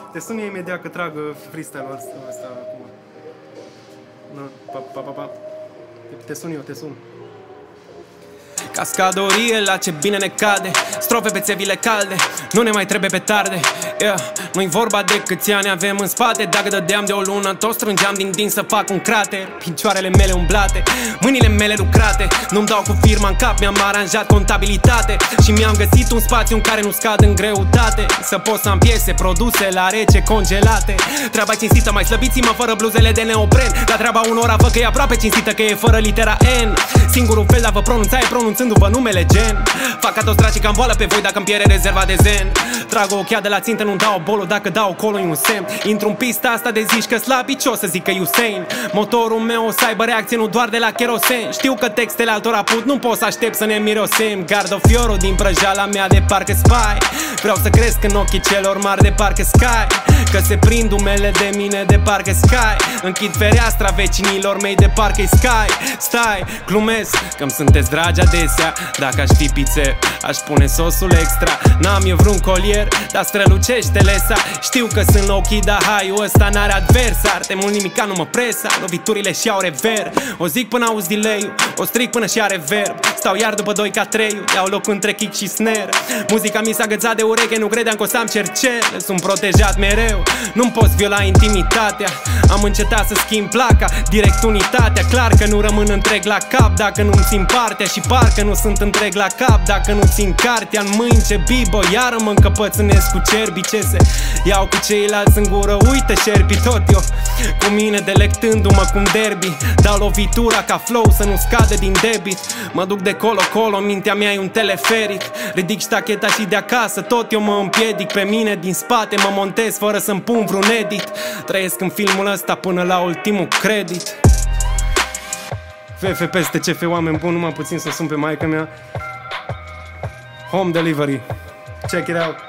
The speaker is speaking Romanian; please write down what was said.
Te sun imediat că trag freestyle-ul ăsta acum. Pa. Te sun eu, te sun. Cascadorie, la ce bine ne cade. Strofe pe țevile calde, nu ne mai trebuie petarde. Nu-i vorba de câți ani avem în spate. Dacă dădeam de o lună, tot strângeam din să fac un crater. Picioarele mele umblate, mâinile mele lucrate. Nu-mi dau cu firma în cap, mi-am aranjat contabilitate. Și mi-am găsit un spațiu în care nu scad în greutate. Să pot să am piese produse la rece congelate. Treaba cinstită, mai slăbiți-mă fără bluzele de neopren. La treaba unora văd că e aproape cinstită, că e fără litera N. Singurul fel de a vă pronunța e pronunțându-vă numele gen. Fac ca toți dracii că-mi boală pe voi dacă-mi pierde rezerva de zen. Trag o ochea de la țintă, nu dau bolo, dacă dau acolo e un semn. Intru în pista asta de zici că slabi, ce o să zic că Usain. Motorul meu o să aibă reacție nu doar de la kerosen. Știu că textele altora put, nu pot să aștept să ne mirosem. Gardă fiorul din prăjala mea de parcă spy. Vreau să cresc în ochii celor mari de parcă sky. Că se prind umele de mine de parcă sky. Închid fereastra vecinilor mei de parcă sky. Stai, glumesc, că-mi sunteți dragi adesea. Dacă aș fi pițe, aș pune sosul extra. N-am eu vreun colier, dar strălucește lesa. Știu că sunt ochii, dar haiul ăsta n-are adversar. De mult nimica nu mă presa, loviturile și-au rever. O zic până auzi delay-ul, o stric până și are verb. Stau iar după 2 ca 3, iau loc între kick și snare. Muzica mi s-a agățat de ureche, nu credeam că o să am cercel. Sunt protejat mereu, nu-mi poți viola intimitatea. Am încetat să schimb placa, direct unitatea. Clar că nu rămân întreg la cap dacă nu-mi țin partea. Și parcă nu sunt întreg la cap dacă nu țin cartea în mâini. Ce bibo, iară mă încăpățânesc cu cerbii. Ce se iau cu ceilalți în gură, uite șerpi tot eu cu mine delectându-mă cum derby. Dau lovitura ca flow să nu scade din debit. Mă duc de colo-colo, mintea mea e un teleferic. Ridic ștacheta și de acasă tot eu mă împiedic. Pe mine din spate mă montez fără să-mi pun vreun edit. Trăiesc în filmul ăsta până la ultimul credit. FF peste CF, oameni buni, numai puțin să sun pe maică mea. Home delivery. Check it out.